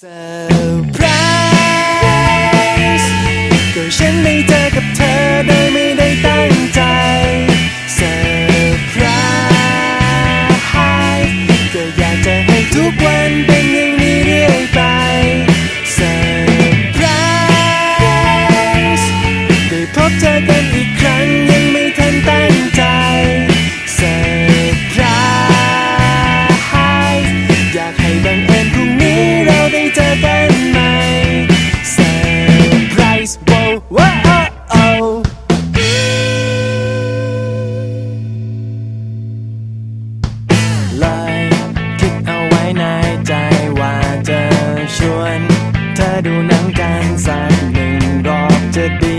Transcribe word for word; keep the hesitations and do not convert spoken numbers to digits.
เซอร์ไพรส์ก็ฉันได้เจอกับเธอโดยไม่ได้ตั้งใจเซอร์ไพรส์ก็อยากจะให้ทุกวันเป็นอย่างนี้เรื่อยไปเซอร์ไพรส์ได้พบเจอกันอีกครั้งยังไม่ทันตั้งใจเซอร์ไพรส์อยากให้บังเอิญพรุ่งนี้เราได้เจอกันใหม่เซอร์ไพรส์โว้ว้าวโอ้เลยคิดเอาไว้ในใจว่าจะชวนเธอดูหนังกันสักหนึ่งรอบจะดี